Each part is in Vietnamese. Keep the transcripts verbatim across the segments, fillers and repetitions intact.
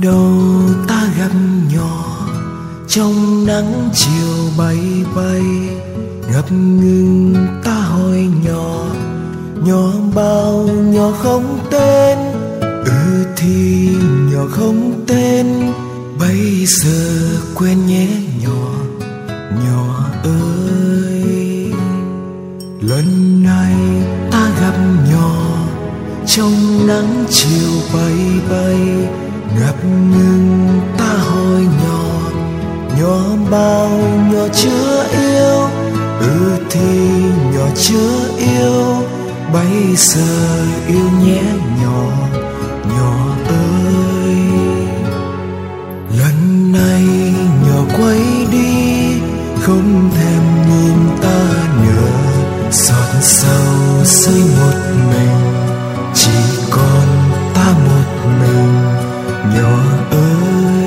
đâu ta gặp nhỏ trong nắng chiều bay bay, ngập ngừng ta hỏi nhỏ, nhỏ bao nhỏ không tên. Ừ thì nhỏ không tên, bây giờ quên nhé nhỏ, nhỏ ơi. Lần này ta gặp nhỏ trong nắng chiều bay bay, ngập ngừng ta hỏi nhỏ, nhỏ bao nhỏ chưa yêu. Ừ thì nhỏ chưa yêu, bây giờ yêu nhé nhỏ, nhỏ ơi. Lần này nhỏ quay đi, không thèm nhìn ta nữa, xót sầu rơi một mình, chỉ còn ta một mình, nhỏ ơi.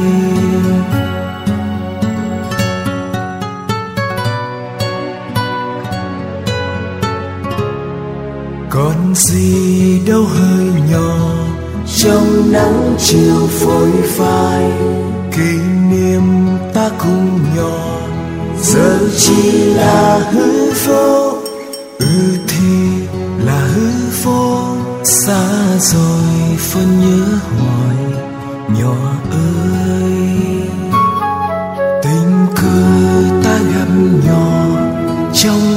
Còn gì đâu hơi nhỏ trong nắng chiều phôi phai, kỷ niệm ta cùng nhỏ giờ chỉ là hư vô. Ừ thì là hư vô, xa rồi phân nhớ hoài, nhỏ ơi. Tình cờ ta gặp nhỏ trong